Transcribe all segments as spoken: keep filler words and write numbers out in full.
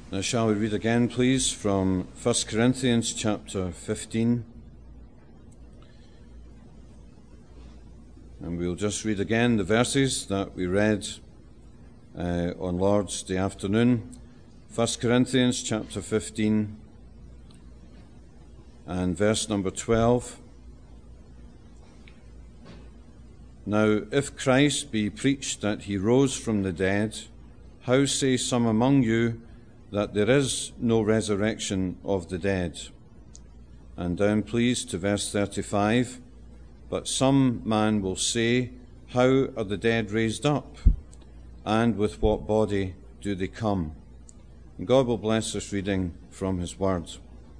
Now shall we read again, please, from First Corinthians chapter fifteen. And we'll just read again the verses that we read uh, on Lord's Day afternoon. First Corinthians chapter fifteen and verse number twelve. Now, if Christ be preached that he rose from the dead, how say some among you that there is no resurrection of the dead? And down, please, to verse thirty-five. But some man will say, how are the dead raised up? And with what body do they come? And God will bless this reading from his word.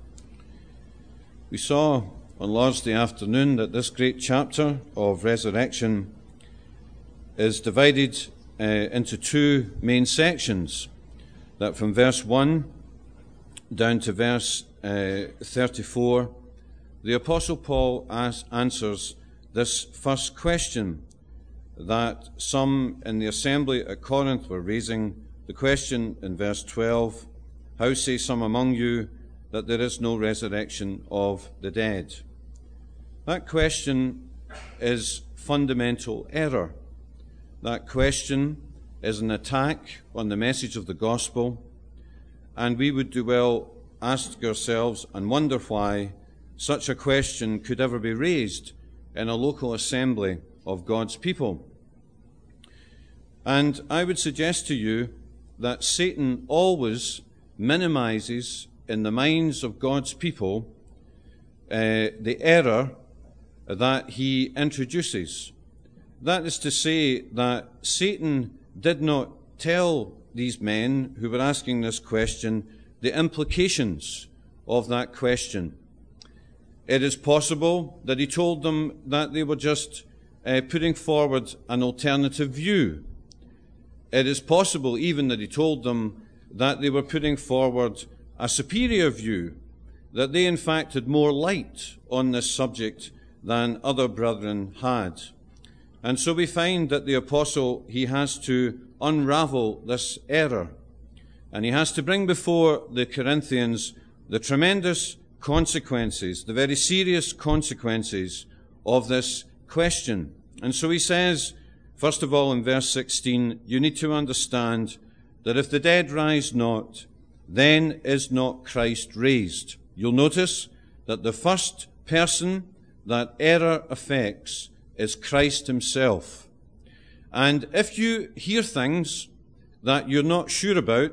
We saw on Lord's Day afternoon that this great chapter of resurrection is divided uh, into two main sections. That from verse one down to verse uh, thirty-four, the Apostle Paul asks, answers this first question that some in the assembly at Corinth were raising. The question in verse twelve, how say some among you that there is no resurrection of the dead? That question is fundamental error. That question is an attack on the message of the gospel, and we would do well ask ourselves and wonder why such a question could ever be raised in a local assembly of God's people. And I would suggest to you that Satan always minimizes in the minds of God's people uh, the error that he introduces. That is to say that Satan did not tell these men who were asking this question the implications of that question. It is possible that he told them that they were just uh, putting forward an alternative view. It is possible even that he told them that they were putting forward a superior view, that they in fact had more light on this subject than other brethren had. And so we find that the apostle, he has to unravel this error, and he has to bring before the Corinthians the tremendous consequences, the very serious consequences of this question. And so he says, first of all in verse sixteen, you need to understand that if the dead rise not, then is not Christ raised. You'll notice that the first person that error affects is Christ himself. And if you hear things that you're not sure about,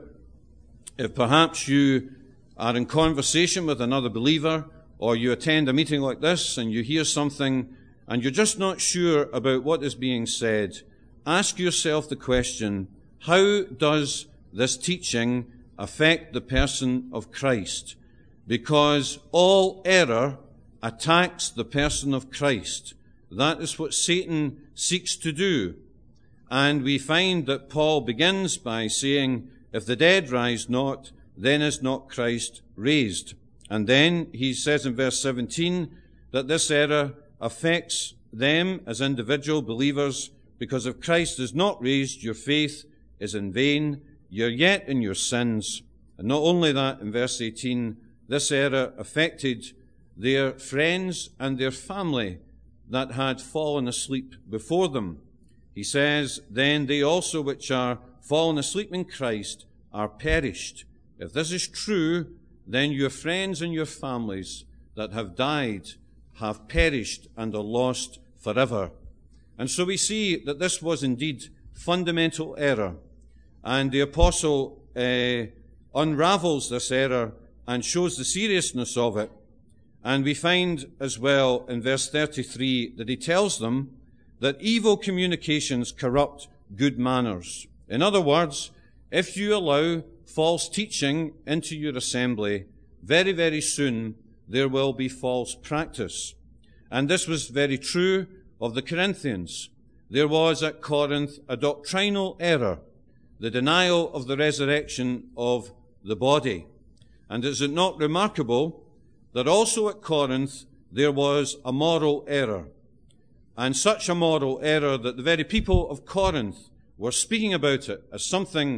if perhaps you are in conversation with another believer, or you attend a meeting like this and you hear something and you're just not sure about what is being said, ask yourself the question, how does this teaching affect the person of Christ? Because all error attacks the person of Christ. That is what Satan seeks to do. And we find that Paul begins by saying, if the dead rise not, then is not Christ raised. And then he says in verse seventeen that this error affects them as individual believers, because if Christ is not raised, your faith is in vain, you're yet in your sins. And not only that, in verse eighteen, this error affected their friends and their family that had fallen asleep before them. He says, then they also which are fallen asleep in Christ are perished. If this is true, then your friends and your families that have died have perished and are lost forever. And so we see that this was indeed fundamental error. And the apostle uh, unravels this error and shows the seriousness of it. And we find as well in verse thirty-three that he tells them that evil communications corrupt good manners. In other words, if you allow false teaching into your assembly, very, very soon there will be false practice. And this was very true of the Corinthians. There was at Corinth a doctrinal error, the denial of the resurrection of the body. And is it not remarkable that also at Corinth there was a moral error, and such a moral error that the very people of Corinth were speaking about it as something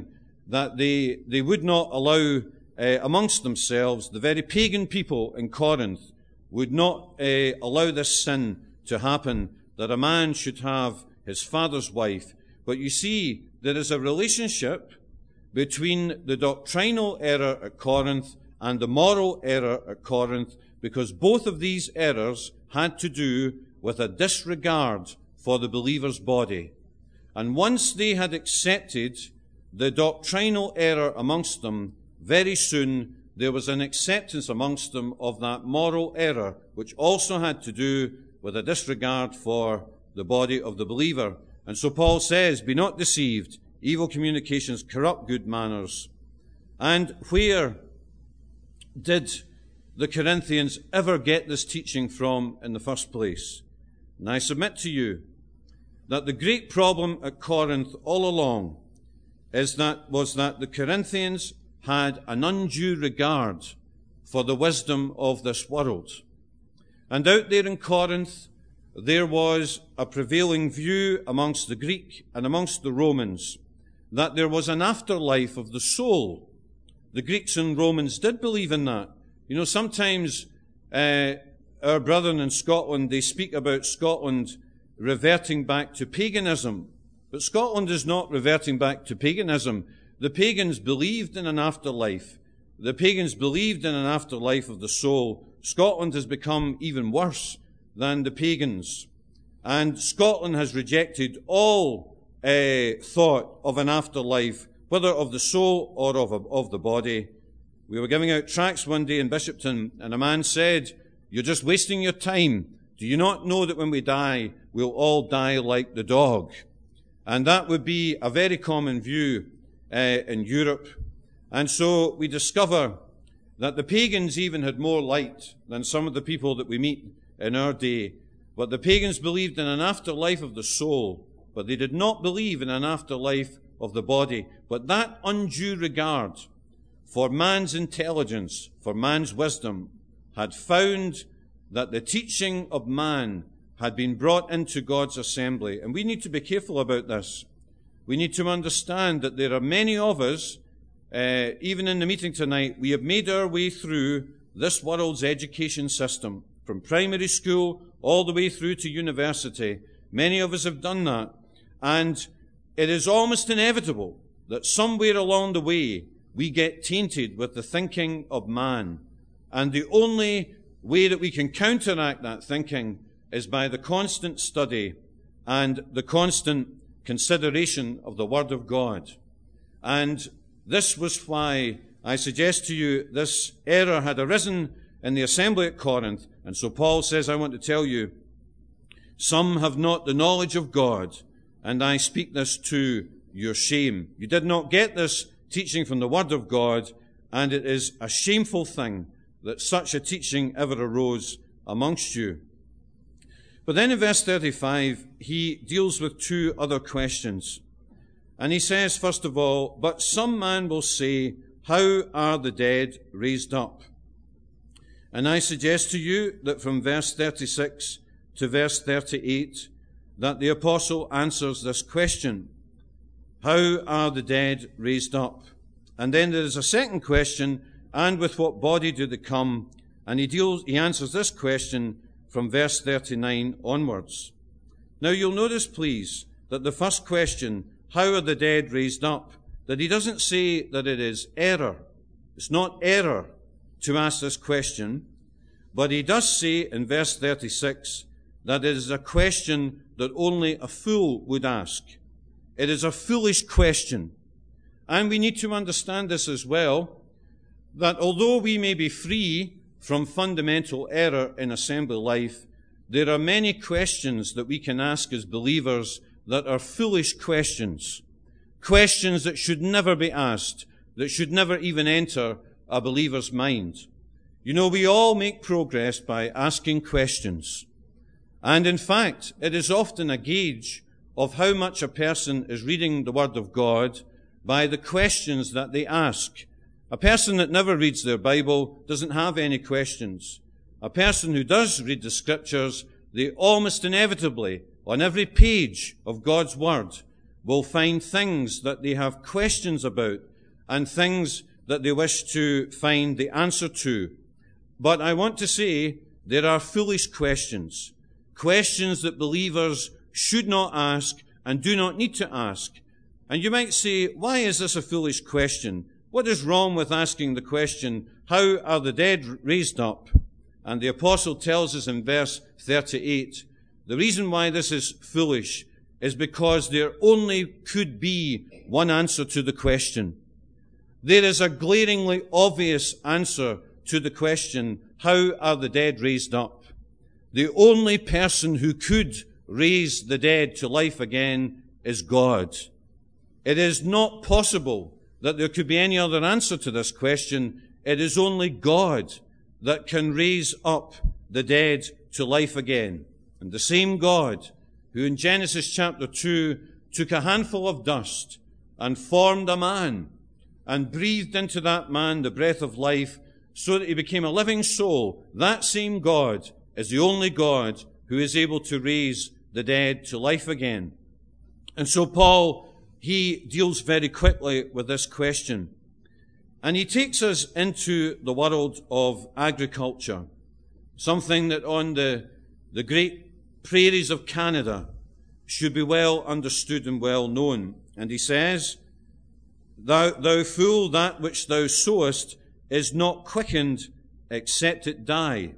that they, they would not allow uh, amongst themselves, the very pagan people in Corinth would not uh, allow this sin to happen, that a man should have his father's wife. But you see, there is a relationship between the doctrinal error at Corinth and the moral error at Corinth, because both of these errors had to do with a disregard for the believer's body. And once they had accepted the doctrinal error amongst them, very soon there was an acceptance amongst them of that moral error, which also had to do with a disregard for the body of the believer. And so Paul says, be not deceived, evil communications corrupt good manners. And where did the Corinthians ever get this teaching from in the first place? And I submit to you that the great problem at Corinth all along is that, was that the Corinthians had an undue regard for the wisdom of this world. And out there in Corinth, there was a prevailing view amongst the Greek and amongst the Romans that there was an afterlife of the soul. The Greeks and Romans did believe in that. You know, sometimes uh, our brethren in Scotland, they speak about Scotland reverting back to paganism. But Scotland is not reverting back to paganism. The pagans believed in an afterlife. The pagans believed in an afterlife of the soul. Scotland has become even worse than the pagans. And Scotland has rejected all uh, thought of an afterlife, whether of the soul or of, of the body. We were giving out tracts one day in Bishopton, and a man said, "You're just wasting your time. Do you not know that when we die, we'll all die like the dog?" And that would be a very common view uh, in Europe. And so we discover that the pagans even had more light than some of the people that we meet in our day. But the pagans believed in an afterlife of the soul, but they did not believe in an afterlife of the body. But that undue regard for man's intelligence, for man's wisdom, had found that the teaching of man had been brought into God's assembly. And we need to be careful about this. We need to understand that there are many of us, uh, even in the meeting tonight, we have made our way through this world's education system, from primary school all the way through to university. Many of us have done that. And it is almost inevitable that somewhere along the way we get tainted with the thinking of man. And the only way that we can counteract that thinking is by the constant study and the constant consideration of the Word of God. And this was why I suggest to you this error had arisen in the assembly at Corinth. And so Paul says, I want to tell you, some have not the knowledge of God, and I speak this to your shame. You did not get this teaching from the Word of God, and it is a shameful thing that such a teaching ever arose amongst you. But then in verse thirty-five, he deals with two other questions. And he says, first of all, but some man will say, how are the dead raised up? And I suggest to you that from verse thirty-six to verse thirty-eight, that the apostle answers this question. How are the dead raised up? And then there is a second question, and with what body do they come? And he deals, he answers this question from verse thirty-nine onwards. Now you'll notice, please, that the first question, how are the dead raised up? That he doesn't say that it is error. It's not error to ask this question, but he does say in verse thirty-six that it is a question that only a fool would ask. It is a foolish question. And we need to understand this as well, that although we may be free from fundamental error in assembly life, there are many questions that we can ask as believers that are foolish questions. Questions that should never be asked, that should never even enter a believer's mind. You know, we all make progress by asking questions. And in fact, it is often a gauge of how much a person is reading the Word of God by the questions that they ask. A person that never reads their Bible doesn't have any questions. A person who does read the Scriptures, they almost inevitably, on every page of God's Word, will find things that they have questions about. and things that they wish to find the answer to. But I want to say there are foolish questions, questions that believers should not ask and do not need to ask. And you might say, why is this a foolish question? What is wrong with asking the question, how are the dead raised up? And the apostle tells us in verse thirty-eight, the reason why this is foolish is because there only could be one answer to the question. There is a glaringly obvious answer to the question, how are the dead raised up? The only person who could raise the dead to life again is God. It is not possible that there could be any other answer to this question. It is only God that can raise up the dead to life again. And the same God who in Genesis chapter two took a handful of dust and formed a man and breathed into that man the breath of life so that he became a living soul, that same God is the only God who is able to raise the dead to life again. And so Paul, he deals very quickly with this question. And he takes us into the world of agriculture, something that on the, the great prairies of Canada should be well understood and well known. And he says, Thou, thou fool, that which thou sowest is not quickened except it die.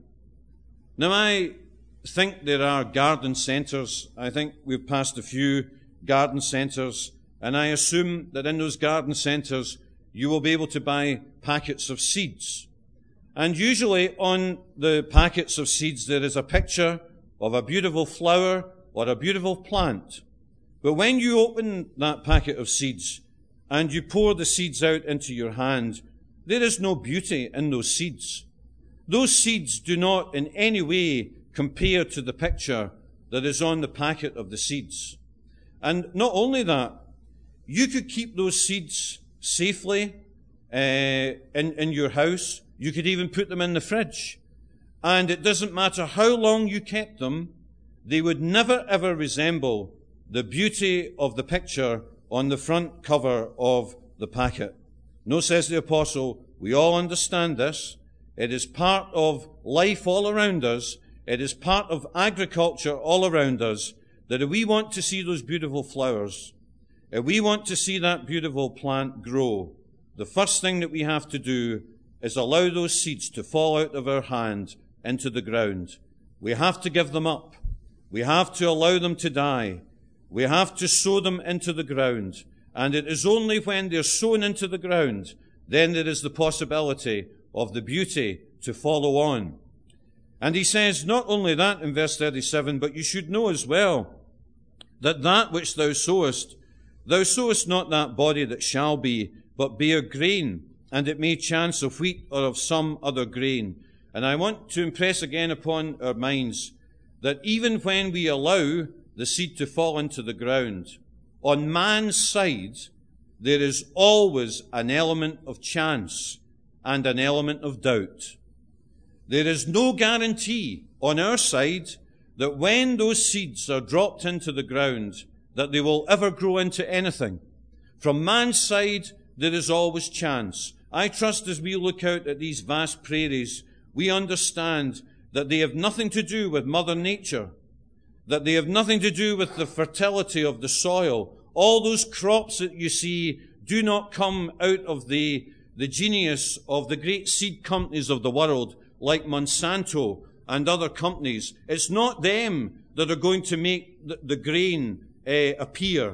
Now I think there are garden centres. I think we've passed a few garden centres, and I assume that in those garden centres you will be able to buy packets of seeds. And usually on the packets of seeds there is a picture of a beautiful flower or a beautiful plant. But when you open that packet of seeds and you pour the seeds out into your hand, there is no beauty in those seeds. Those seeds do not in any way compare to the picture that is on the packet of the seeds. And not only that, you could keep those seeds safely uh, in, in your house. You could even put them in the fridge. And it doesn't matter how long you kept them, they would never ever resemble the beauty of the picture on the front cover of the packet. No, says the apostle, we all understand this. It is part of life all around us. It is part of agriculture all around us, that if we want to see those beautiful flowers, if we want to see that beautiful plant grow, the first thing that we have to do is allow those seeds to fall out of our hand into the ground. We have to give them up. We have to allow them to die. We have to sow them into the ground. And it is only when they're sown into the ground, then there is the possibility of the beauty to follow on. And he says not only that in verse thirty-seven, but you should know as well that that which thou sowest, thou sowest not that body that shall be, but bare grain, and it may chance of wheat or of some other grain. And I want to impress again upon our minds that even when we allow the seed to fall into the ground, on man's side, there is always an element of chance and an element of doubt. There is no guarantee on our side that when those seeds are dropped into the ground, that they will ever grow into anything. From man's side, there is always chance. I trust as we look out at these vast prairies, we understand that they have nothing to do with Mother Nature, that they have nothing to do with the fertility of the soil. All those crops that you see do not come out of the, the genius of the great seed companies of the world, like Monsanto and other companies. It's not them that are going to make the, the grain uh, appear.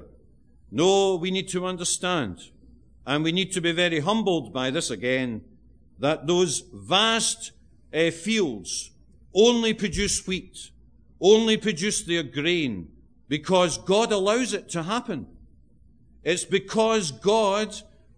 No, we need to understand, and we need to be very humbled by this again, that those vast uh, fields only produce wheat, only produce their grain, because God allows it to happen. It's because God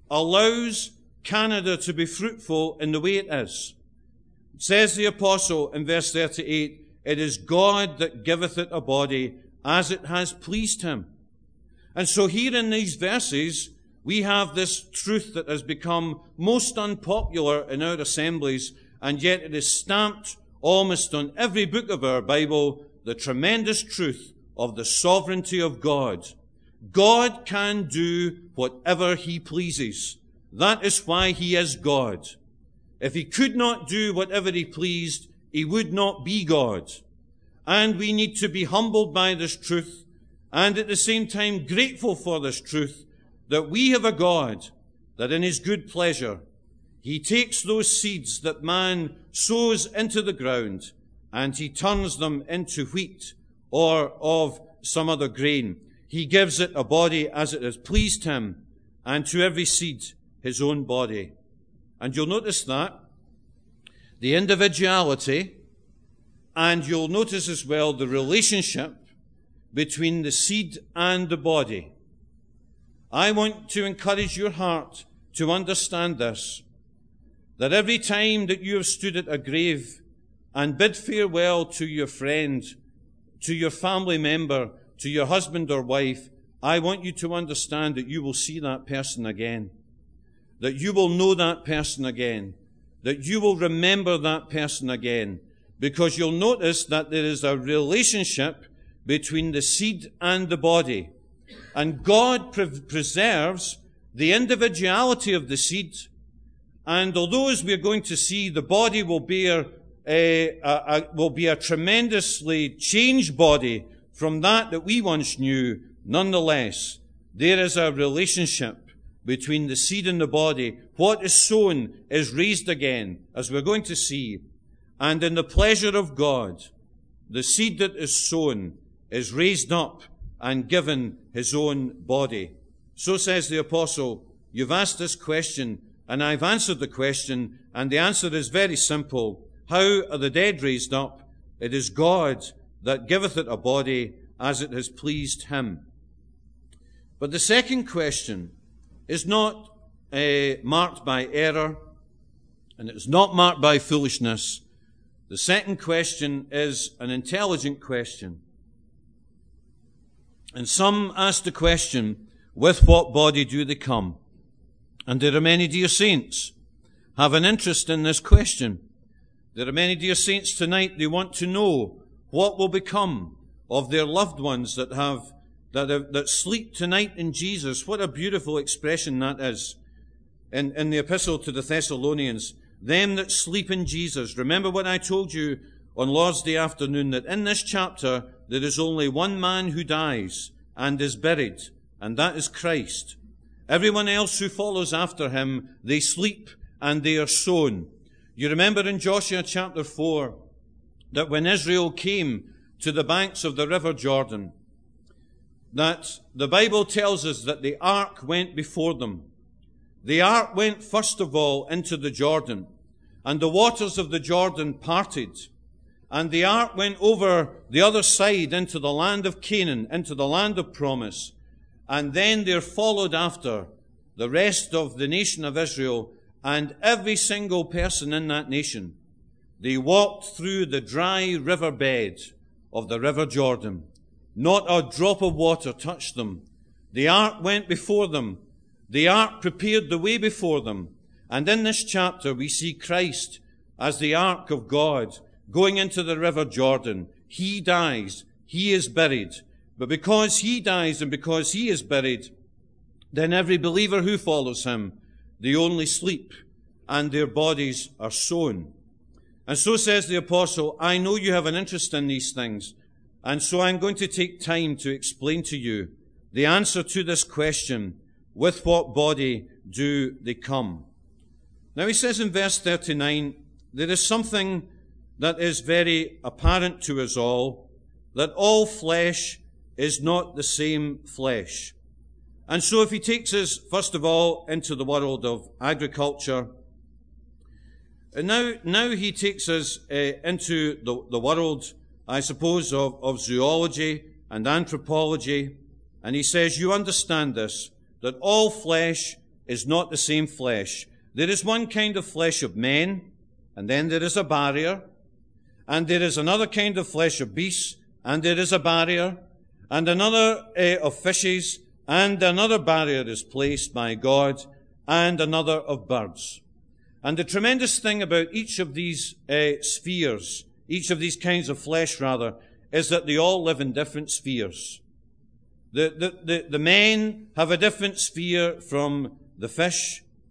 allows Canada to be fruitful in the way it is. Says the apostle in verse thirty-eight, it is God that giveth it a body as it has pleased him. And so here in these verses, we have this truth that has become most unpopular in our assemblies, and yet it is stamped almost on every book of our Bible, the tremendous truth of the sovereignty of God. God can do whatever he pleases. That is why he is God. If he could not do whatever he pleased, he would not be God. And we need to be humbled by this truth, and at the same time grateful for this truth, that we have a God that in his good pleasure, he takes those seeds that man sows into the ground, and he turns them into wheat or of some other grain. He gives it a body as it has pleased him, and to every seed his own body. And you'll notice that the individuality, and you'll notice as well the relationship between the seed and the body. I want to encourage your heart to understand this, that every time that you have stood at a grave and bid farewell to your friend, to your family member, to your husband or wife, I want you to understand that you will see that person again, that you will know that person again, that you will remember that person again, because you'll notice that there is a relationship between the seed and the body. And God pre- preserves the individuality of the seed. And although, as we're going to see, the body will bear a, a, a, will be a tremendously changed body from that that we once knew, nonetheless, there is a relationship between the seed and the body. What is sown is raised again, as we're going to see. And in the pleasure of God, the seed that is sown is raised up and given his own body. So says the apostle, you've asked this question, and I've answered the question, and the answer is very simple. How are the dead raised up? It is God that giveth it a body as it has pleased him. But the second question is not uh, marked by error, and it is not marked by foolishness. The second question is an intelligent question. And some ask the question, with what body do they come? And there are many dear saints have an interest in this question. There are many dear saints tonight, they want to know what will become of their loved ones that have, that have, that sleep tonight in Jesus. What a beautiful expression that is in, in the epistle to the Thessalonians. Them that sleep in Jesus. Remember what I told you on Lord's Day afternoon, that in this chapter there is only one man who dies and is buried, and that is Christ. Everyone else who follows after him, they sleep and they are sown. You remember in Joshua chapter four that when Israel came to the banks of the river Jordan, that the Bible tells us that the ark went before them. The ark went first of all into the Jordan, and the waters of the Jordan parted, and the ark went over the other side into the land of Canaan, into the land of promise, and then there followed after the rest of the nation of Israel, and every single person in that nation. They walked through the dry riverbed of the river Jordan. Not a drop of water touched them. The ark went before them. The ark prepared the way before them. And in this chapter we see Christ as the ark of God going into the river Jordan. He dies. He is buried. But because he dies and because he is buried, then every believer who follows him, they only sleep and their bodies are sown. And so says the apostle, I know you have an interest in these things, and so I'm going to take time to explain to you the answer to this question, with what body do they come? Now he says in verse thirty-nine, there is something that is very apparent to us all, that all flesh is not the same flesh. And so if he takes us, first of all, into the world of agriculture, and now, now he takes us uh, into the, the world, I suppose, of, of zoology and anthropology, and he says, you understand this, that all flesh is not the same flesh. There is one kind of flesh of men, and then there is a barrier, and there is another kind of flesh of beasts, and there is a barrier, and another uh, of fishes, and another barrier is placed by God, and another of birds. And the tremendous thing about each of these uh, spheres, each of these kinds of flesh, rather, is that they all live in different spheres. The, the, the, the men have a different sphere from the fish,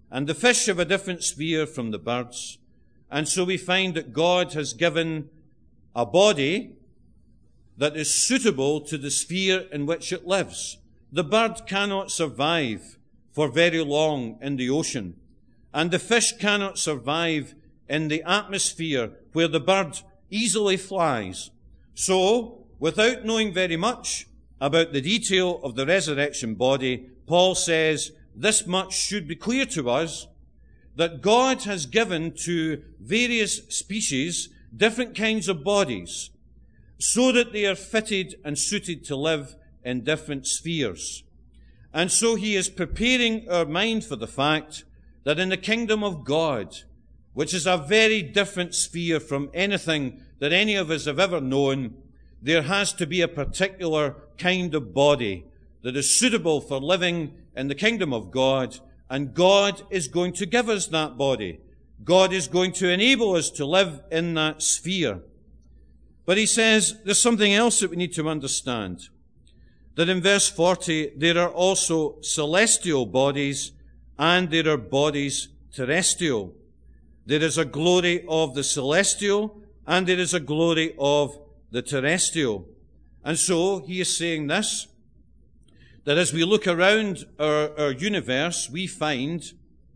and the fish have a different sphere from the birds. And so we find that God has given a body that is suitable to the sphere in which it lives. The bird cannot survive for very long in the ocean, and the fish cannot survive in the atmosphere where the bird easily flies. So, without knowing very much about the detail of the resurrection body, Paul says this much should be clear to us, that God has given to various species different kinds of bodies, so that they are fitted and suited to live in different spheres. And so he is preparing our mind for the fact that in the kingdom of God, which is a very different sphere from anything that any of us have ever known, there has to be a particular kind of body that is suitable for living in the kingdom of God, and God is going to give us that body. God is going to enable us to live in that sphere. But he says there's something else that we need to understand. That in verse forty, there are also celestial bodies and there are bodies terrestrial. There is a glory of the celestial and there is a glory of the terrestrial. And so he is saying this, that as we look around our, our universe, we find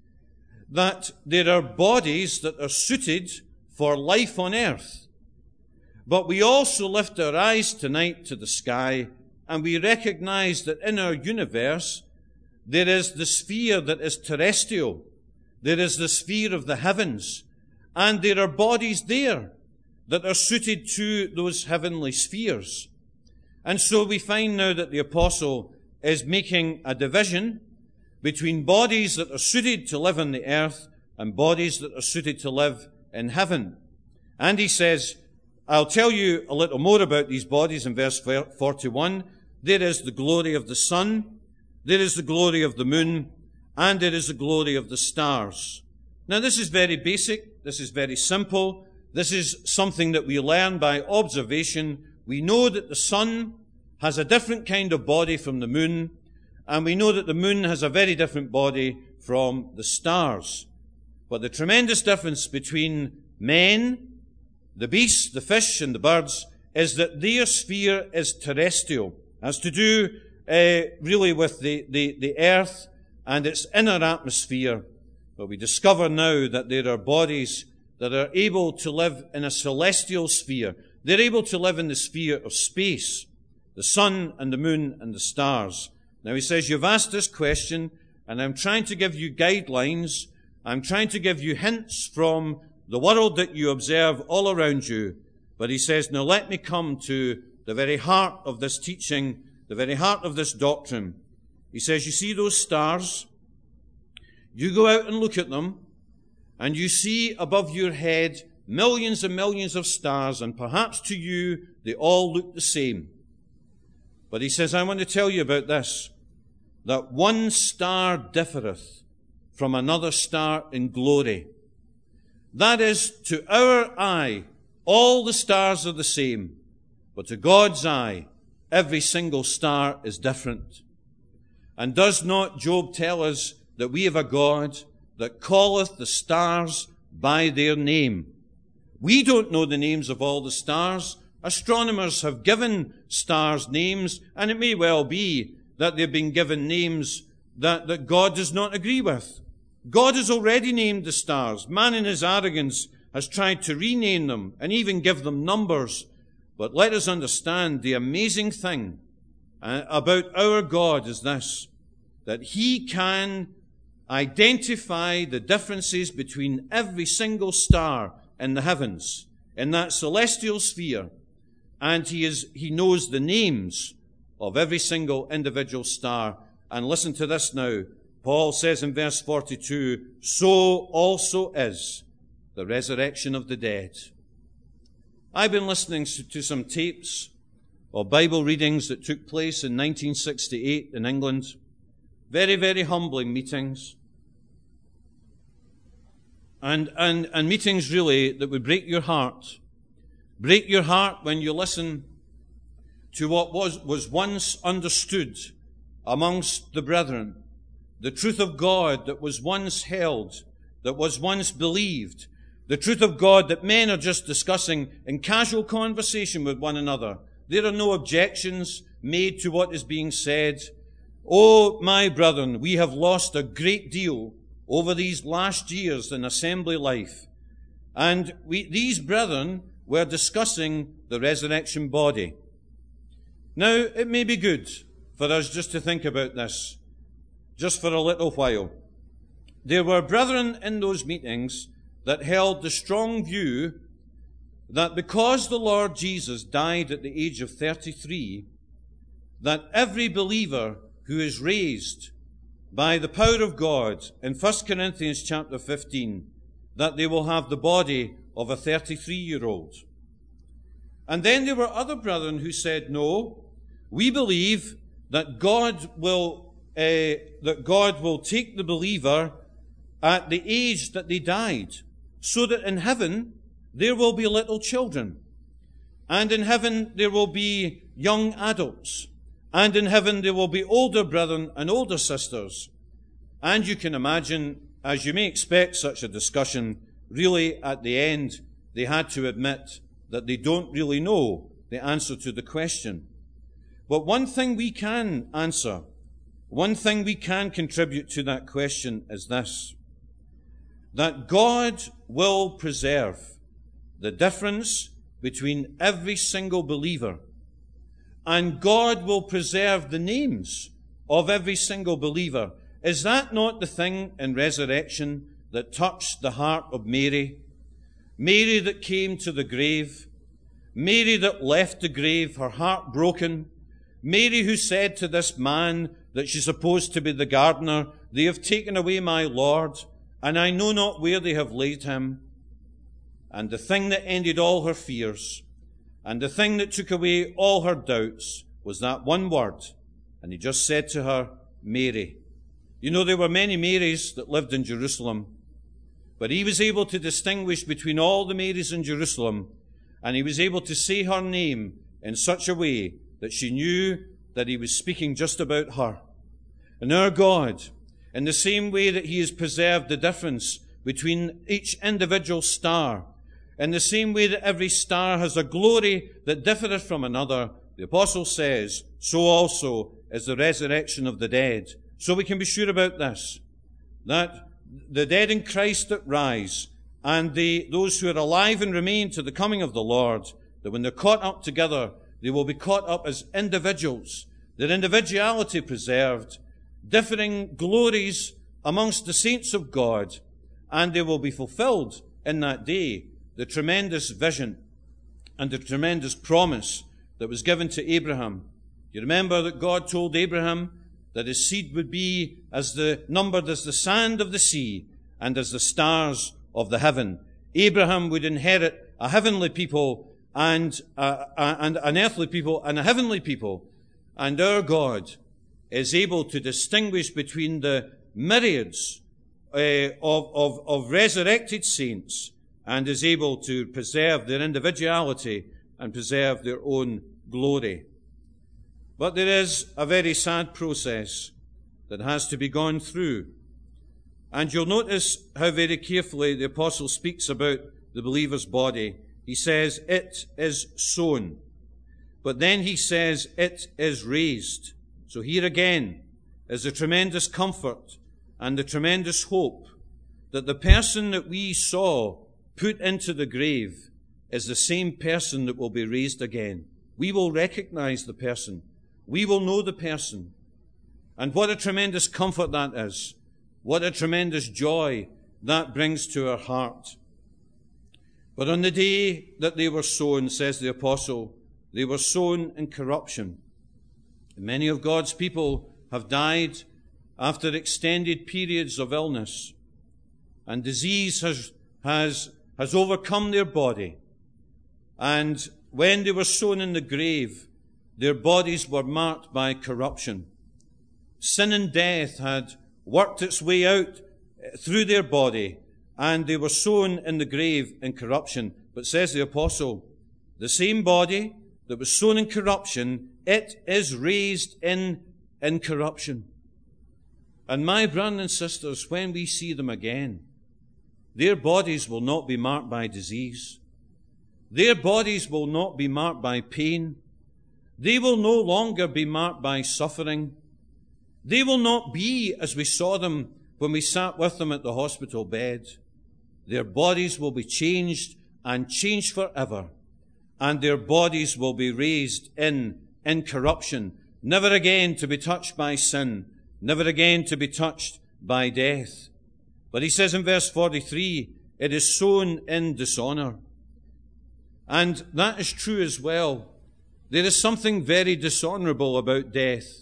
that there are bodies that are suited for life on earth. But we also lift our eyes tonight to the sky and we recognize that in our universe there is the sphere that is terrestrial. There is the sphere of the heavens. And there are bodies there that are suited to those heavenly spheres. And so we find now that the apostle is making a division between bodies that are suited to live on the earth and bodies that are suited to live in heaven. And he says, I'll tell you a little more about these bodies in verse forty-one. There is the glory of the sun, there is the glory of the moon, and there is the glory of the stars. Now this is very basic, this is very simple, this is something that we learn by observation. We know that the sun has a different kind of body from the moon, and we know that the moon has a very different body from the stars. But the tremendous difference between men, the beasts, the fish, and the birds is that their sphere is terrestrial. It has to do uh, really with the, the, the earth and its inner atmosphere. But we discover now that there are bodies that are able to live in a celestial sphere. They're able to live in the sphere of space, the sun and the moon and the stars. Now he says, you've asked this question, and I'm trying to give you guidelines. I'm trying to give you hints from the world that you observe all around you. But he says, now let me come to the very heart of this teaching, the very heart of this doctrine. He says, you see those stars? You go out and look at them, and you see above your head millions and millions of stars, and perhaps to you they all look the same. But he says, I want to tell you about this, that one star differeth from another star in glory. That is, to our eye, all the stars are the same, but to God's eye, every single star is different. And does not Job tell us that we have a God that calleth the stars by their name? We don't know the names of all the stars. Astronomers have given stars names, and it may well be that they've been given names that, that God does not agree with. God has already named the stars. Man in his arrogance has tried to rename them and even give them numbers. But let us understand the amazing thing uh, about our God is this, that he can identify the differences between every single star in the heavens, in that celestial sphere, and he is, he knows the names of every single individual star. And listen to this now. Paul says in verse forty-two, so also is the resurrection of the dead. I've been listening to some tapes of Bible readings that took place in nineteen sixty-eight in England. Very, very humbling meetings. And, and, and meetings really that would break your heart. Break your heart when you listen to what was, was once understood amongst the brethren the truth of God that was once held, that was once believed, the truth of God that men are just discussing in casual conversation with one another. There are no objections made to what is being said. Oh, my brethren, we have lost a great deal over these last years in assembly life. And we, these brethren were discussing the resurrection body. Now, it may be good for us just to think about this, just for a little while. There were brethren in those meetings that held the strong view that because the Lord Jesus died at the age of thirty-three, that every believer who is raised by the power of God in First Corinthians chapter fifteen, that they will have the body of a thirty-three-year-old. And then there were other brethren who said, no, we believe that God will, uh, that God will take the believer at the age that they died, so that in heaven there will be little children, and in heaven there will be young adults, and in heaven there will be older brethren and older sisters. And you can imagine, as you may expect such a discussion, really at the end they had to admit that they don't really know the answer to the question. But one thing we can answer, one thing we can contribute to that question is this: that God will preserve the difference between every single believer, and God will preserve the names of every single believer. Is that not the thing in resurrection that touched the heart of Mary? Mary that came to the grave, Mary that left the grave, her heart broken, Mary who said to this man that she's supposed to be the gardener, they have taken away my Lord, and I know not where they have laid him. And the thing that ended all her fears, and the thing that took away all her doubts, was that one word. And he just said to her, Mary. You know, there were many Marys that lived in Jerusalem, but he was able to distinguish between all the Marys in Jerusalem, and he was able to say her name in such a way that she knew that he was speaking just about her. And our God, in the same way that he has preserved the difference between each individual star, in the same way that every star has a glory that differeth from another, the apostle says, so also is the resurrection of the dead. So we can be sure about this, that the dead in Christ that rise, and the, those who are alive and remain to the coming of the Lord, that when they're caught up together, they will be caught up as individuals, their individuality preserved, differing glories amongst the saints of God, and they will be fulfilled in that day the tremendous vision and the tremendous promise that was given to Abraham. You remember that God told Abraham that his seed would be as the numbered as the sand of the sea and as the stars of the heaven. Abraham would inherit a heavenly people and, uh, uh, and an earthly people and a heavenly people. And our God is able to distinguish between the myriads uh, of, of, of resurrected saints, and is able to preserve their individuality and preserve their own glory. But there is a very sad process that has to be gone through. And you'll notice how very carefully the apostle speaks about the believer's body. He says, it is sown. But then he says, it is raised. So here again is the tremendous comfort and the tremendous hope that the person that we saw put into the grave is the same person that will be raised again. We will recognize the person. We will know the person. And what a tremendous comfort that is. What a tremendous joy that brings to our heart. But on the day that they were sown, says the apostle, they were sown in corruption. And many of God's people have died after extended periods of illness. And disease has, has, has overcome their body. And when they were sown in the grave, their bodies were marked by corruption. Sin and death had worked its way out through their body, and they were sown in the grave in corruption. But says the apostle, the same body that was sown in corruption, it is raised in incorruption. And my brothers and sisters, when we see them again, their bodies will not be marked by disease. Their bodies will not be marked by pain. They will no longer be marked by suffering. They will not be as we saw them when we sat with them at the hospital bed. Their bodies will be changed and changed forever. And their bodies will be raised in incorruption, never again to be touched by sin, never again to be touched by death. But he says in verse forty-three, it is sown in dishonor. And that is true as well. There is something very dishonorable about death.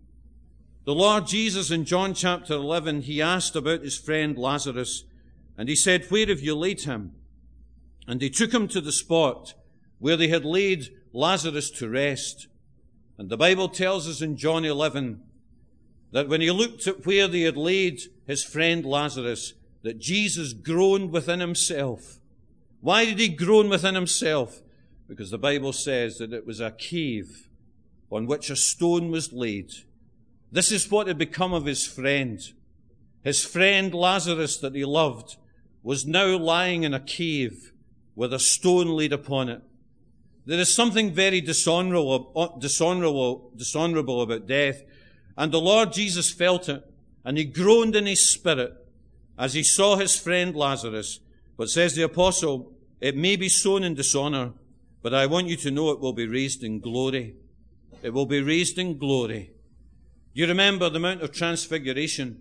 The Lord Jesus in John chapter eleven, he asked about his friend Lazarus, and he said, where have you laid him? And they took him to the spot where they had laid Lazarus to rest. And the Bible tells us in John eleven that when he looked at where they had laid his friend Lazarus, that Jesus groaned within himself. Why did he groan within himself? Because the Bible says that it was a cave on which a stone was laid. This is what had become of his friend. His friend Lazarus that he loved was now lying in a cave with a stone laid upon it. There is something very dishonorable, dishonorable, dishonorable about death. And the Lord Jesus felt it, and he groaned in his spirit as he saw his friend Lazarus. But says the apostle, it may be sown in dishonor, but I want you to know it will be raised in glory. It will be raised in glory. You remember the Mount of Transfiguration.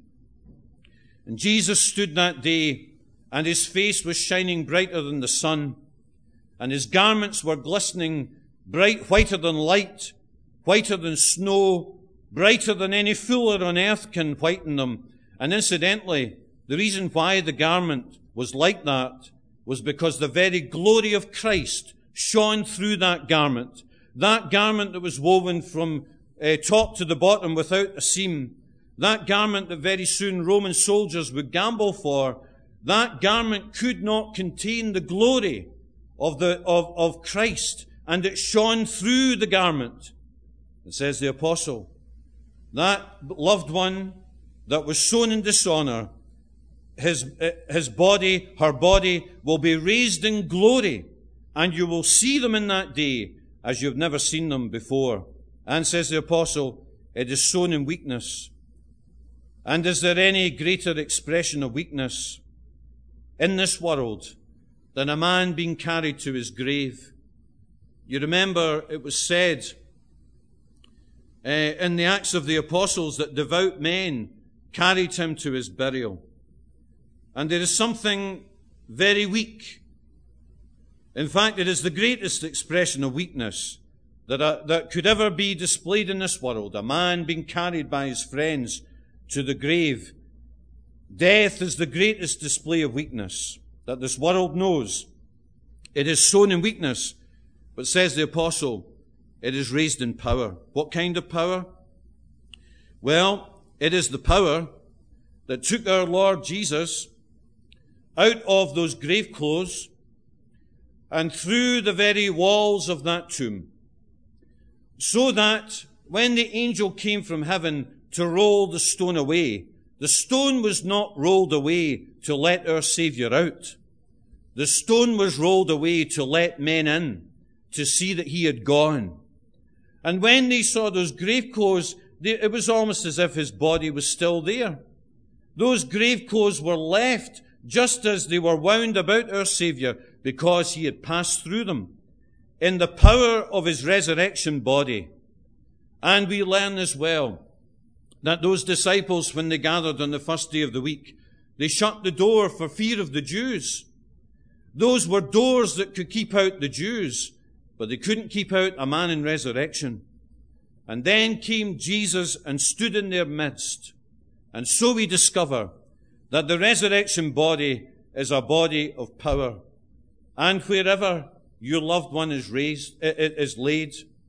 And Jesus stood that day, and his face was shining brighter than the sun, and his garments were glistening bright, whiter than light, whiter than snow, brighter than any fuller on earth can whiten them. And incidentally, the reason why the garment was like that was because the very glory of Christ shone through that garment. That garment that was woven from uh, top to the bottom without a seam. That garment that very soon Roman soldiers would gamble for. That garment could not contain the glory of the of, of Christ, and it shone through the garment. It says the apostle, that loved one that was sown in dishonor, his his body, her body will be raised in glory, and you will see them in that day as you've never seen them before. And says the apostle, it is sown in weakness. And is there any greater expression of weakness in this world than a man being carried to his grave? You remember it was said uh, in the Acts of the Apostles that devout men carried him to his burial. And there is something very weak. In fact, it is the greatest expression of weakness that, uh, that could ever be displayed in this world. A man being carried by his friends to the grave. Death is the greatest display of weakness that this world knows. It is sown in weakness, but says the apostle, it is raised in power. What kind of power? Well, it is the power that took our Lord Jesus out of those grave clothes and through the very walls of that tomb, so that when the angel came from heaven to roll the stone away, the stone was not rolled away to let our Savior out. The stone was rolled away to let men in, to see that he had gone. And when they saw those grave clothes, they, it was almost as if his body was still there. Those grave clothes were left just as they were wound about our Savior, because he had passed through them in the power of his resurrection body. And we learn as well that those disciples, when they gathered on the first day of the week, they shut the door for fear of the Jews. Those were doors that could keep out the Jews, but they couldn't keep out a man in resurrection. And then came Jesus and stood in their midst. And so we discover that the resurrection body is a body of power. And wherever your loved one is raised, is laid,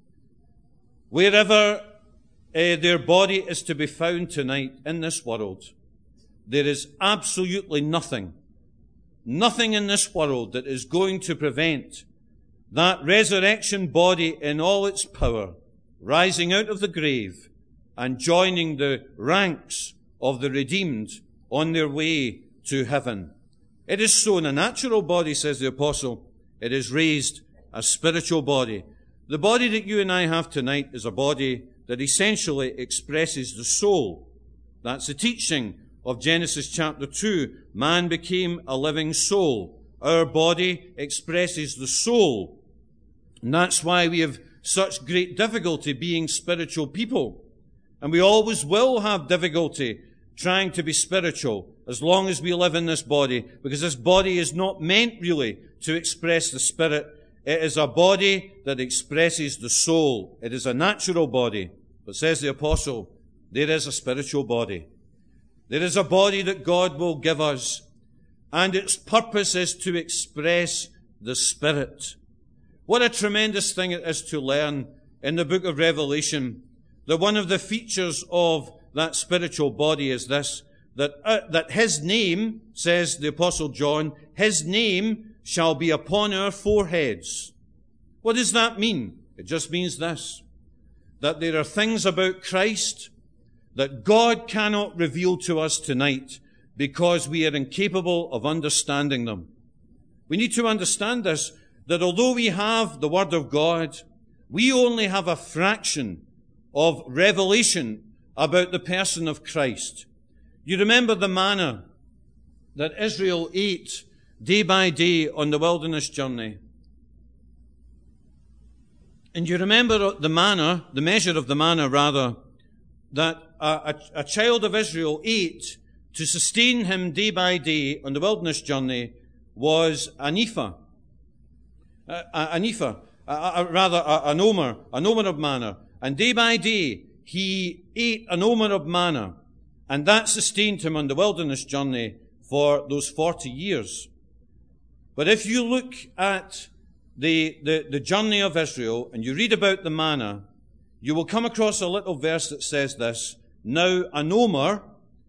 wherever Uh, their body is to be found tonight in this world, there is absolutely nothing, nothing in this world that is going to prevent that resurrection body in all its power rising out of the grave and joining the ranks of the redeemed on their way to heaven. It is so in a natural body, says the apostle. It is raised a spiritual body. The body that you and I have tonight is a body that essentially expresses the soul. That's the teaching of Genesis chapter two. Man became a living soul. Our body expresses the soul. And that's why we have such great difficulty being spiritual people. And we always will have difficulty trying to be spiritual as long as we live in this body, because this body is not meant really to express the spirit. It is a body that expresses the soul. It is a natural body. But says the apostle, there is a spiritual body. There is a body that God will give us, and its purpose is to express the Spirit. What a tremendous thing it is to learn in the book of Revelation that one of the features of that spiritual body is this, that, uh, that his name, says the apostle John, his name shall be upon our foreheads. What does that mean? It just means this, that there are things about Christ that God cannot reveal to us tonight because we are incapable of understanding them. We need to understand this, that although we have the Word of God, we only have a fraction of revelation about the person of Christ. You remember the manna that Israel ate day by day on the wilderness journey. And you remember the manna, the measure of the manna rather, that a, a, a child of Israel ate to sustain him day by day on the wilderness journey was an ephah. Uh, an ephah, uh, uh, rather uh, an omer, an omer of manna. And day by day, he ate an omer of manna, and that sustained him on the wilderness journey for those forty years. But if you look at the, the, the journey of Israel, and you read about the manna, you will come across a little verse that says this, now an omer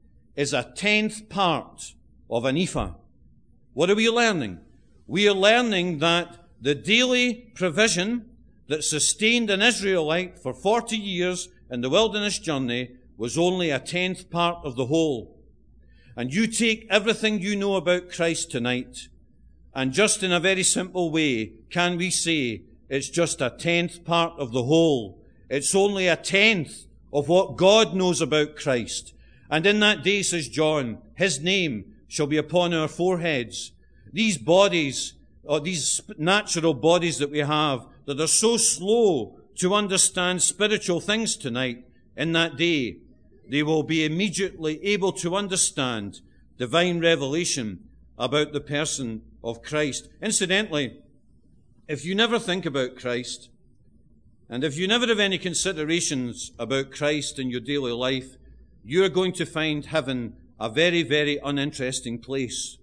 is a tenth part of an ephah. What are we learning? We are learning that the daily provision that sustained an Israelite for forty years in the wilderness journey was only a tenth part of the whole. And you take everything you know about Christ tonight, and just in a very simple way, can we say it's just a tenth part of the whole? It's only a tenth of what God knows about Christ. And in that day, says John, his name shall be upon our foreheads. These bodies, or these natural bodies that we have, that are so slow to understand spiritual things tonight, in that day, they will be immediately able to understand divine revelation about the person of Christ. Incidentally, if you never think about Christ, and if you never have any considerations about Christ in your daily life, you're going to find heaven a very, very uninteresting place.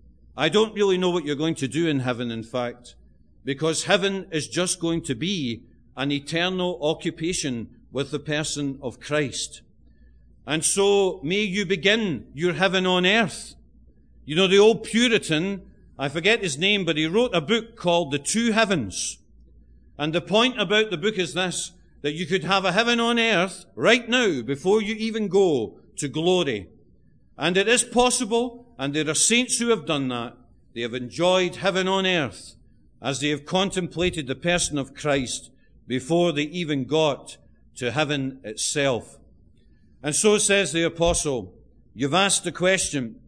I don't really know what you're going to do in heaven, in fact, because heaven is just going to be an eternal occupation with the person of Christ. And so may you begin your heaven on earth. You know, the old Puritan, I forget his name, but he wrote a book called The Two Heavens. And the point about the book is this, that you could have a heaven on earth right now before you even go to glory. And it is possible, and there are saints who have done that. They have enjoyed heaven on earth as they have contemplated the person of Christ before they even got to heaven itself. And so says the apostle, you've asked the question,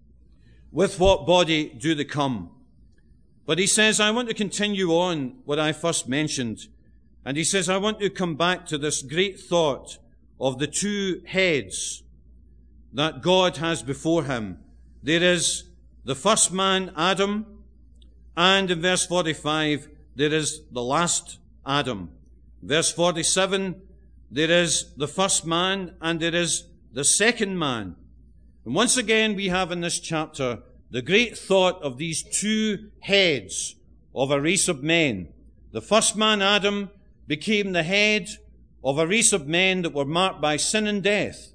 with what body do they come? But he says, I want to continue on what I first mentioned. And he says, I want to come back to this great thought of the two heads that God has before him. There is the first man, Adam, and in verse forty-five, there is the last Adam. Verse forty-seven, there is the first man and there is the second man. And once again, we have in this chapter the great thought of these two heads of a race of men. The first man, Adam, became the head of a race of men that were marked by sin and death.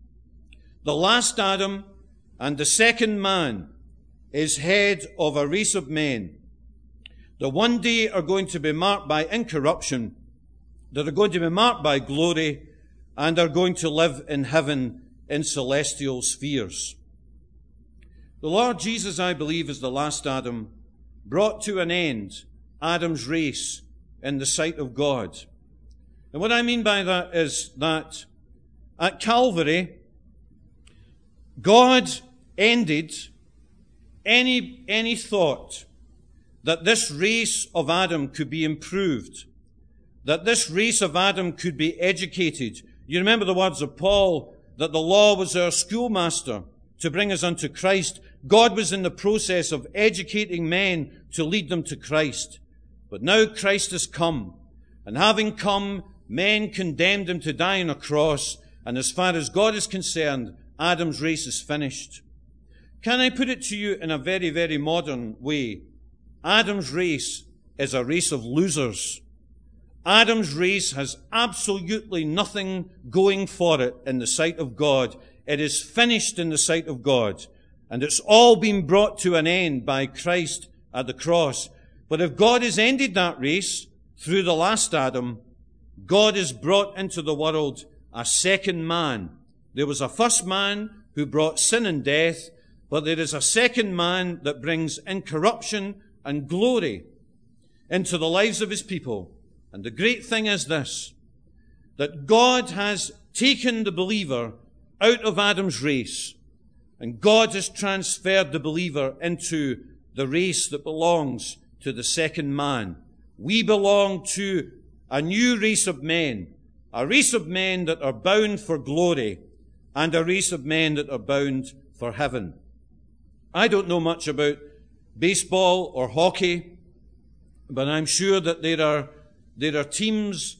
The last Adam and the second man is head of a race of men that one day are going to be marked by incorruption, that are going to be marked by glory, and are going to live in heaven in celestial spheres. The Lord Jesus, I believe, is the last Adam, brought to an end Adam's race in the sight of God. And what I mean by that is that at Calvary, God ended any, any thought that this race of Adam could be improved, that this race of Adam could be educated. You remember the words of Paul, that the law was our schoolmaster to bring us unto Christ. God was in the process of educating men to lead them to Christ. But now Christ has come, and having come, men condemned him to die on a cross, and as far as God is concerned, Adam's race is finished. Can I put it to you in a very, very modern way? Adam's race is a race of losers. Adam's race has absolutely nothing going for it in the sight of God. It is finished in the sight of God. And it's all been brought to an end by Christ at the cross. But if God has ended that race through the last Adam, God has brought into the world a second man. There was a first man who brought sin and death, but there is a second man that brings incorruption and glory into the lives of his people. And the great thing is this, that God has taken the believer out of Adam's race, and God has transferred the believer into the race that belongs to the second man. We belong to a new race of men, a race of men that are bound for glory, and a race of men that are bound for heaven. I don't know much about baseball or hockey, but I'm sure that there are there are teams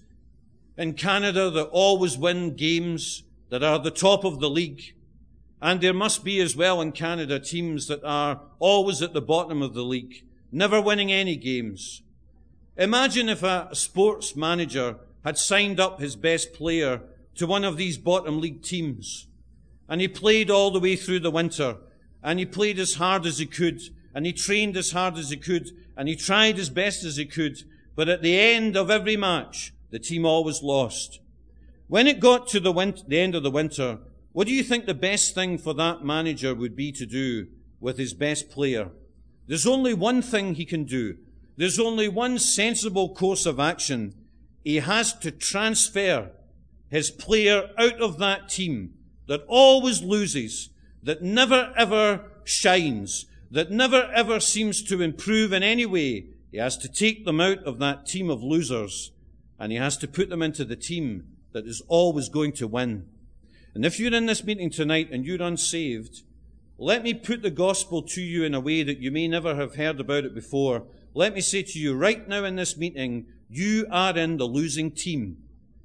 in Canada that always win games, that are the top of the league. And there must be as well in Canada teams that are always at the bottom of the league, never winning any games. Imagine if a sports manager had signed up his best player to one of these bottom league teams, and he played all the way through the winter, and he played as hard as he could, and he trained as hard as he could, and he tried as best as he could, but at the end of every match, the team always lost. When it got to the, win- the end of the winter, what do you think the best thing for that manager would be to do with his best player? There's only one thing he can do. There's only one sensible course of action. He has to transfer his player out of that team that always loses, that never ever shines, that never ever seems to improve in any way. He has to take them out of that team of losers, and he has to put them into the team that is always going to win. And if you're in this meeting tonight and you're unsaved, let me put the gospel to you in a way that you may never have heard about it before. Let me say to you right now in this meeting, you are in the losing team,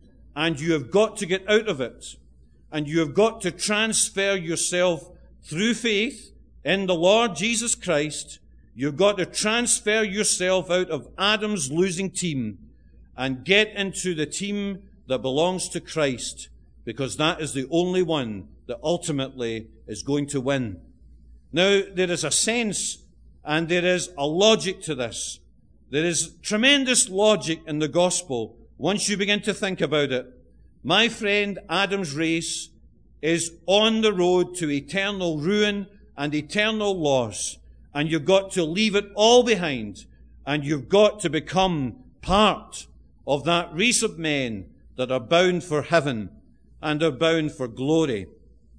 and you have got to get out of it, and you have got to transfer yourself through faith in the Lord Jesus Christ. You've got to transfer yourself out of Adam's losing team and get into the team that belongs to Christ, because that is the only one that ultimately is going to win. Now, there is a sense and there is a logic to this. There is tremendous logic in the gospel once you begin to think about it. My friend, Adam's race is on the road to eternal ruin and eternal loss. And you've got to leave it all behind, and you've got to become part of that race of men that are bound for heaven and are bound for glory.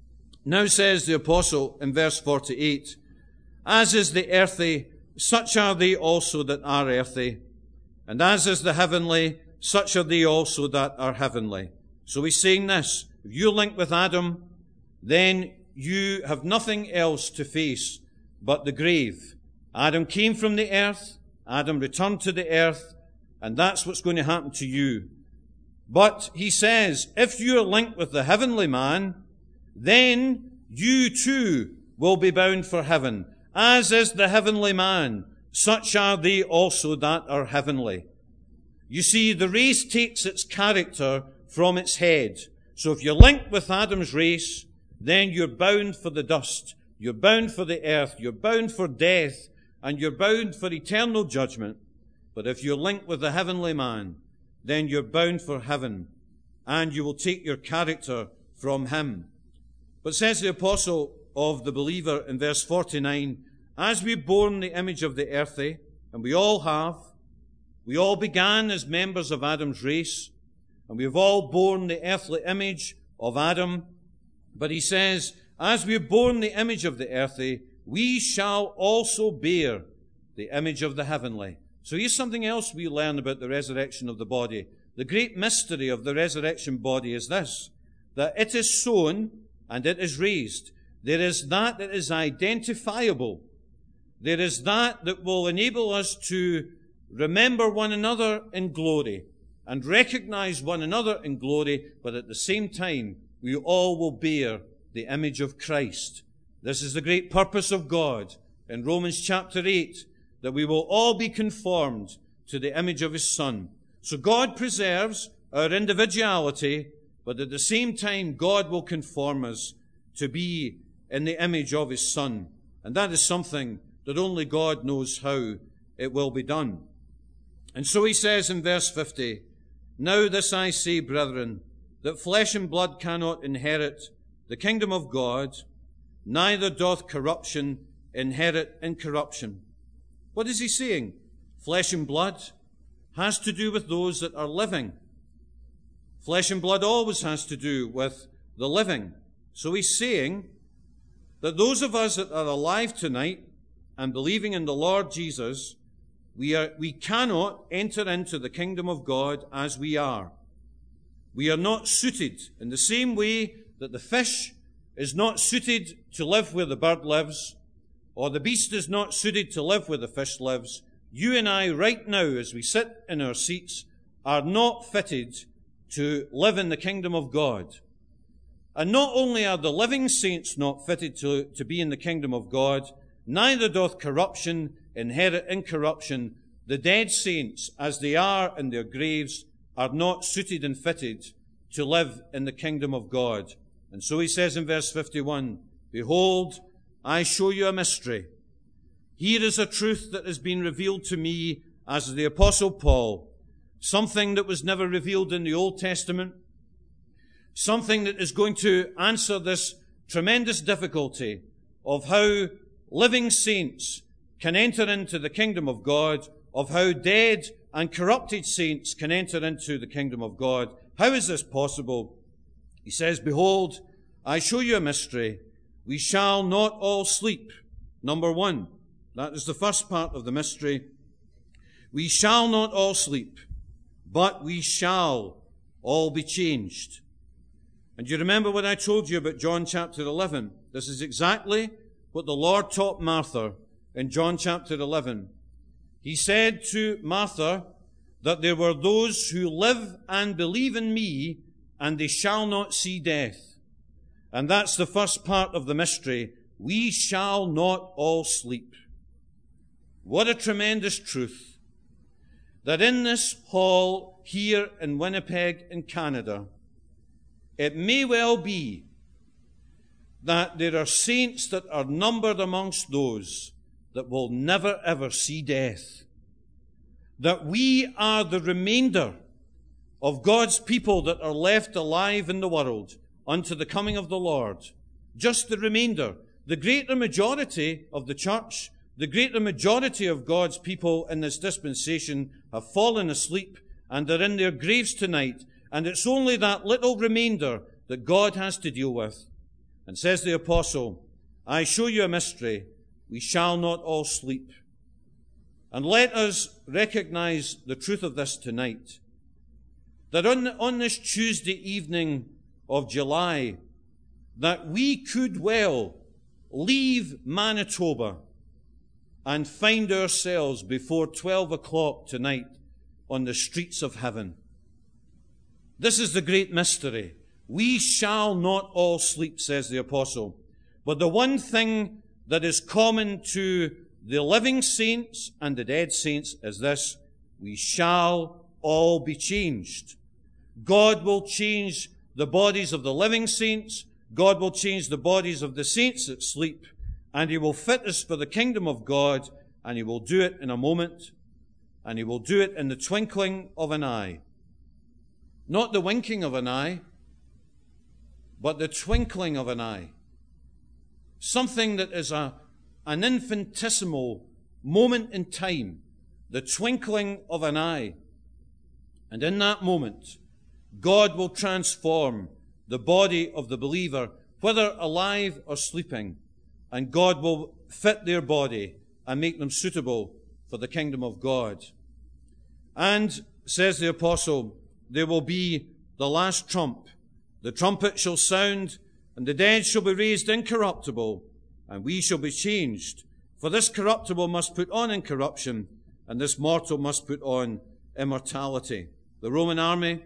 Now says the apostle in verse forty-eight, as is the earthly, such are they also that are earthly, and as is the heavenly, such are they also that are heavenly. So he's saying this, if you link with Adam, then you have nothing else to face but the grave. Adam came from the earth, Adam returned to the earth, and that's what's going to happen to you. But he says, if you're linked with the heavenly man, then you too will be bound for heaven. As is the heavenly man, such are they also that are heavenly. You see, the race takes its character from its head. So if you're linked with Adam's race, then you're bound for the dust. You're bound for the earth. You're bound for death. And you're bound for eternal judgment. But if you're linked with the heavenly man, then you're bound for heaven. And you will take your character from him. But says the apostle of the believer in verse forty-nine, as we've borne the image of the earthly, and we all have, we all began as members of Adam's race, and we've all borne the earthly image of Adam. But he says, as we've borne the image of the earthly, we shall also bear the image of the heavenly. So here's something else we learn about the resurrection of the body. The great mystery of the resurrection body is this, that it is sown and it is raised. There is that that is identifiable. There is that that will enable us to remember one another in glory and recognize one another in glory, but at the same time, we all will bear the image of Christ. This is the great purpose of God in Romans chapter eight, that we will all be conformed to the image of His Son. So God preserves our individuality, but at the same time, God will conform us to be in the image of His Son. And that is something that only God knows how it will be done. And so he says in verse fifty, now this I say, brethren, that flesh and blood cannot inherit the kingdom of God, neither doth corruption inherit incorruption. What is he saying? Flesh and blood has to do with those that are living. Flesh and blood always has to do with the living. So he's saying that those of us that are alive tonight and believing in the Lord Jesus, we are, we cannot enter into the kingdom of God as we are. We are not suited in the same way that the fish is not suited to live where the bird lives, or the beast is not suited to live where the fish lives. You and I right now, as we sit in our seats, are not fitted to live in the kingdom of God. And not only are the living saints not fitted to, to be in the kingdom of God, neither doth corruption inherit incorruption. The dead saints, as they are in their graves, are not suited and fitted to live in the kingdom of God. And so he says in verse fifty-one, behold, I show you a mystery. Here is a truth that has been revealed to me as the Apostle Paul, something that was never revealed in the Old Testament, something that is going to answer this tremendous difficulty of how living saints can enter into the kingdom of God, of how dead and corrupted saints can enter into the kingdom of God. How is this possible? He says, behold, I show you a mystery. We shall not all sleep. Number one, that is the first part of the mystery. We shall not all sleep, but we shall all be changed. And you remember what I told you about John chapter eleven. This is exactly what the Lord taught Martha in John chapter eleven. He said to Martha that there were those who live and believe in me, and they shall not see death. And that's the first part of the mystery. We shall not all sleep. What a tremendous truth, that in this hall here in Winnipeg in Canada, it may well be that there are saints that are numbered amongst those that will never ever see death. That we are the remainder of God's people that are left alive in the world unto the coming of the Lord. Just the remainder. The greater majority of the church, the greater majority of God's people in this dispensation have fallen asleep and are in their graves tonight. And it's only that little remainder that God has to deal with. And says the apostle, I show you a mystery. We shall not all sleep. And let us recognize the truth of this tonight. That on, on this Tuesday evening of July, that we could well leave Manitoba and find ourselves before twelve o'clock tonight on the streets of heaven. This is the great mystery. We shall not all sleep, says the apostle. But the one thing that is common to the living saints and the dead saints is this: we shall all be changed. God will change the bodies of the living saints. God will change the bodies of the saints that sleep. And He will fit us for the kingdom of God. And He will do it in a moment. And He will do it in the twinkling of an eye. Not the winking of an eye. but the twinkling of an eye. Something that is a, an infinitesimal moment in time, the twinkling of an eye. And in that moment, God will transform the body of the believer, whether alive or sleeping, and God will fit their body and make them suitable for the kingdom of God. And, says the apostle, there will be the last trump. The trumpet shall sound, and the dead shall be raised incorruptible, and we shall be changed. For this corruptible must put on incorruption, and this mortal must put on immortality. The Roman army,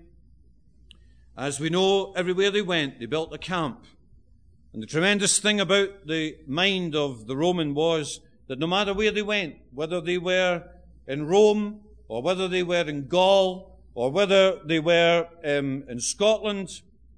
as we know, everywhere they went, they built a camp. And the tremendous thing about the mind of the Roman was that no matter where they went, whether they were in Rome, or whether they were in Gaul, or whether they were um, in Scotland,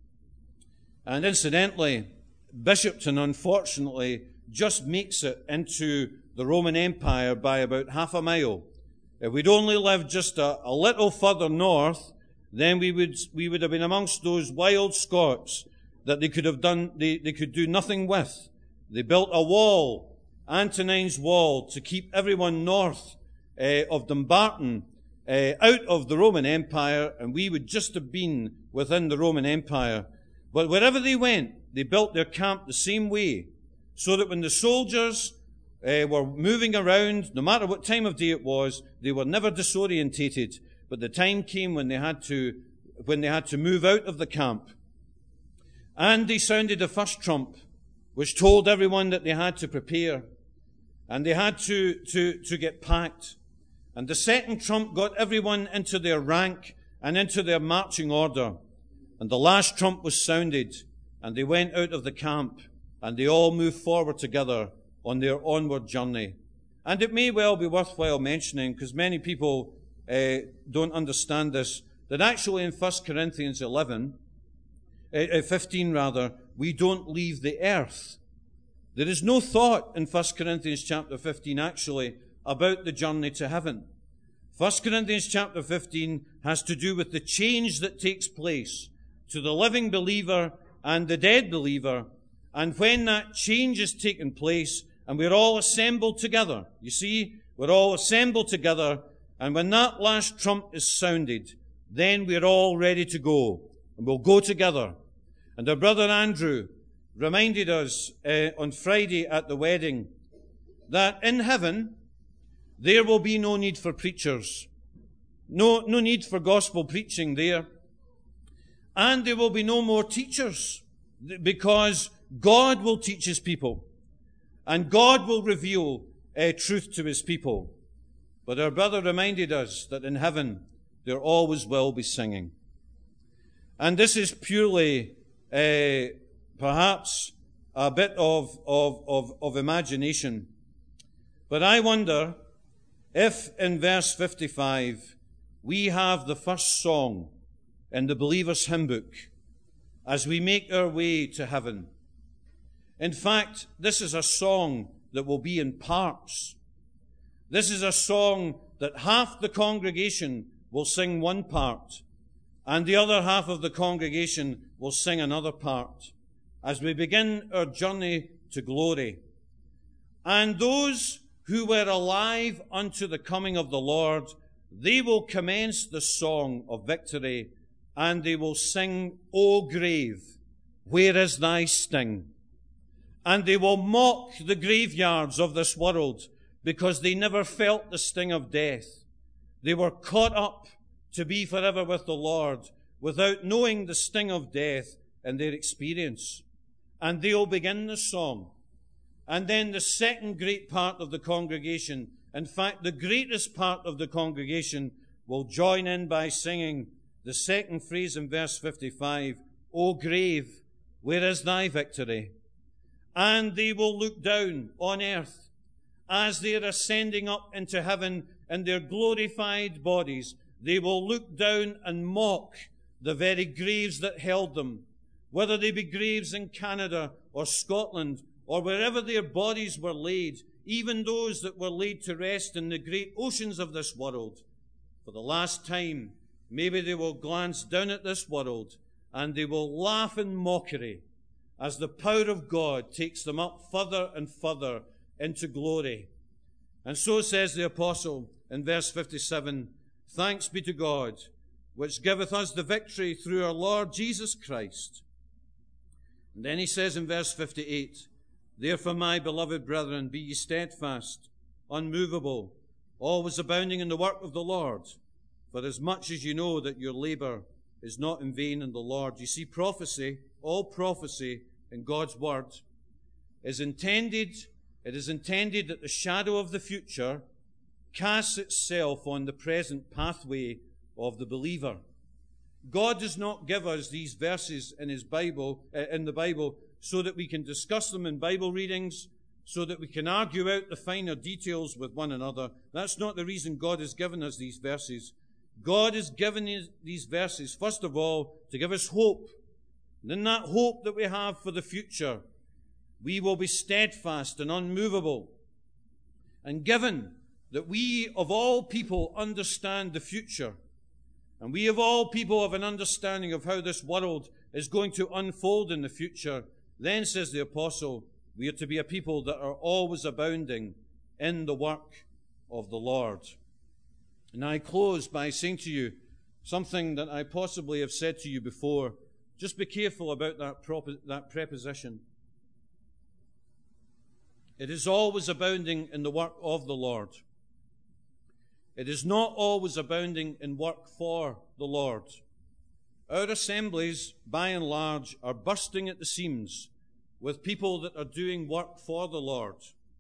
and incidentally, Bishopton, unfortunately, just makes it into the Roman Empire by about half a mile. If we'd only lived just a, a little further north, then we would we would have been amongst those wild Scots that they could have done they, they could do nothing with. They built a wall, Antonine's Wall, to keep everyone north uh, of Dumbarton uh, out of the Roman Empire, and we would just have been within the Roman Empire. But wherever they went, they built their camp the same way, so that when the soldiers uh, were moving around, no matter what time of day it was, they were never disorientated. But the time came when they had to, when they had to move out of the camp. And they sounded the first trump, which told everyone that they had to prepare, and they had to, to, to get packed. And the second trump got everyone into their rank and into their marching order. And the last trump was sounded, and they went out of the camp, and they all moved forward together on their onward journey. And it may well be worthwhile mentioning, because many people uh, don't understand this, that actually in First Corinthians eleven, uh, fifteen rather, we don't leave the earth. There is no thought in First Corinthians chapter fifteen actually about the journey to heaven. First Corinthians chapter fifteen has to do with the change that takes place to the living believer and the dead believer. And when that change is taken place and we're all assembled together, you see, we're all assembled together, and when that last trump is sounded, then we're all ready to go, and we'll go together. And our brother Andrew reminded us uh, on Friday at the wedding that in heaven there will be no need for preachers, no, no need for gospel preaching there. And there will be no more teachers, because God will teach his people, and God will reveal uh, truth to his people. But our brother reminded us that in heaven there always will be singing. And this is purely uh, perhaps a bit of, of, of, of imagination. But I wonder if in verse fifty-five we have the first song in the believer's hymn book as we make our way to heaven. In fact, this is a song that will be in parts. This is a song that half the congregation will sing one part, and the other half of the congregation will sing another part, as we begin our journey to glory. And those who were alive unto the coming of the Lord, they will commence the song of victory, and they will sing, O grave, where is thy sting? And they will mock the graveyards of this world, because they never felt the sting of death. They were caught up to be forever with the Lord without knowing the sting of death in their experience. And they'll begin the song. And then the second great part of the congregation, in fact, the greatest part of the congregation, will join in by singing the second phrase in verse fifty-five, O grave, where is thy victory? And they will look down on earth as they are ascending up into heaven in their glorified bodies. They will look down and mock the very graves that held them, whether they be graves in Canada or Scotland or wherever their bodies were laid, even those that were laid to rest in the great oceans of this world. For the last time, maybe they will glance down at this world and they will laugh in mockery as the power of God takes them up further and further into glory. And so says the apostle in verse fifty-seven, thanks be to God, which giveth us the victory through our Lord Jesus Christ. And then he says in verse fifty-eight, therefore, my beloved brethren, be ye steadfast, unmovable, always abounding in the work of the Lord, for as much as you know that your labor is not in vain in the Lord. You see, prophecy, all prophecy in God's word is intended, it is intended that the shadow of the future casts itself on the present pathway of the believer. God does not give us these verses in his Bible, uh, in the Bible, so that we can discuss them in Bible readings, so that we can argue out the finer details with one another. That's not the reason God has given us these verses. God has given us these verses, first of all, to give us hope. And in that hope that we have for the future, we will be steadfast and unmovable. And given that we of all people understand the future, and we of all people have an understanding of how this world is going to unfold in the future, then, says the apostle, we are to be a people that are always abounding in the work of the Lord. And I close by saying to you something that I possibly have said to you before. Just be careful about that, prop- that preposition. It is always abounding in the work of the Lord. It is not always abounding in work for the Lord. Our assemblies, by and large, are bursting at the seams with people that are doing work for the Lord.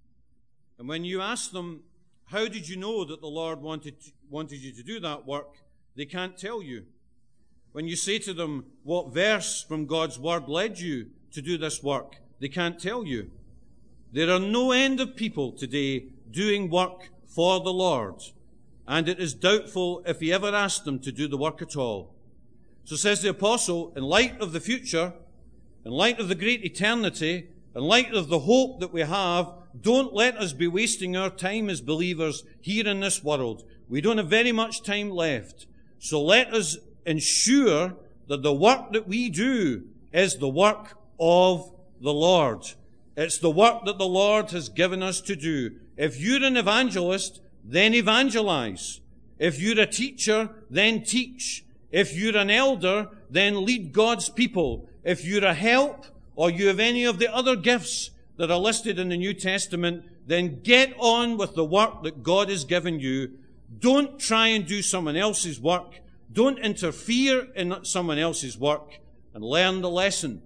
And when you ask them, how did you know that the Lord wanted, to, wanted you to do that work? They can't tell you. When you say to them, what verse from God's word led you to do this work? They can't tell you. There are no end of people today doing work for the Lord, and it is doubtful if he ever asked them to do the work at all. So says the apostle, in light of the future, in light of the great eternity, in light of the hope that we have, don't let us be wasting our time as believers here in this world. We don't have very much time left. So let us ensure that the work that we do is the work of the Lord. It's the work that the Lord has given us to do. If you're an evangelist, then evangelize. If you're a teacher, then teach. If you're an elder, then lead God's people. If you're a help, or you have any of the other gifts that are listed in the New Testament, then get on with the work that God has given you. Don't try and do someone else's work. Don't interfere in someone else's work, and learn the lesson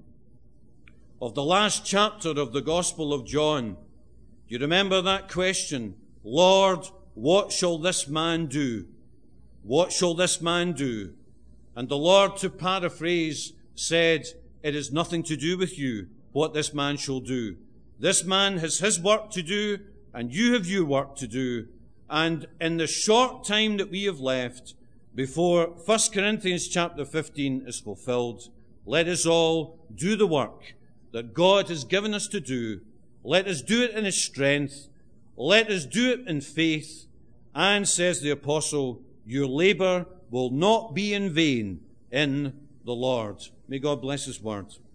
of the last chapter of the Gospel of John. You remember that question, Lord, what shall this man do? What shall this man do? And the Lord, to paraphrase, said, it is nothing to do with you what this man shall do. This man has his work to do, and you have your work to do. And in the short time that we have left, before First Corinthians chapter fifteen is fulfilled, let us all do the work that God has given us to do. Let us do it in his strength. Let us do it in faith. And, says the apostle, your labor will not be in vain in the Lord. May God bless his word.